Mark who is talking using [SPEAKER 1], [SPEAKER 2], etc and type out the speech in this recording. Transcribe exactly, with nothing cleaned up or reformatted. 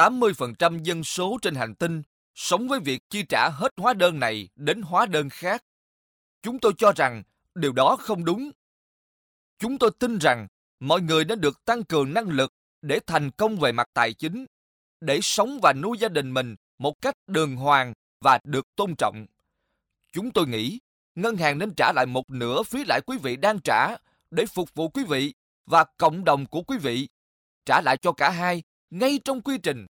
[SPEAKER 1] tám mươi phần trăm dân số trên hành tinh sống với việc chi trả hết hóa đơn này đến hóa đơn khác. Chúng tôi cho rằng điều đó không đúng. Chúng tôi tin rằng mọi người nên được tăng cường năng lực để thành công về mặt tài chính, để sống và nuôi gia đình mình một cách đàng hoàng và được tôn trọng. Chúng tôi nghĩ ngân hàng nên trả lại một nửa phí lãi quý vị đang trả để phục vụ quý vị và cộng đồng của quý vị, trả lại cho cả hai ngay trong quy trình